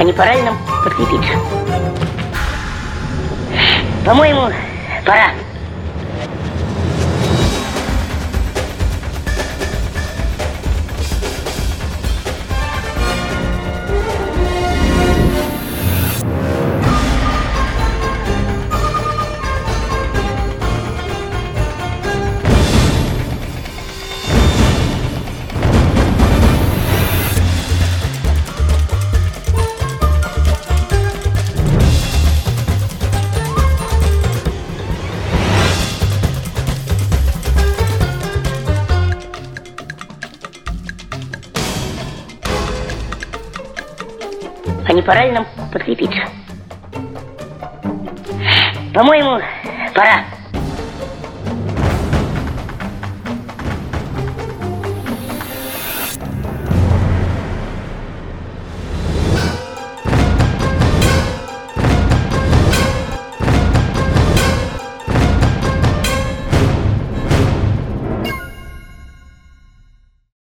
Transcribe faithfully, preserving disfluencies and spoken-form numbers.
не пора ли нам подкрепиться? По-моему, пора. А не пора ли нам подкрепиться? По-моему, пора.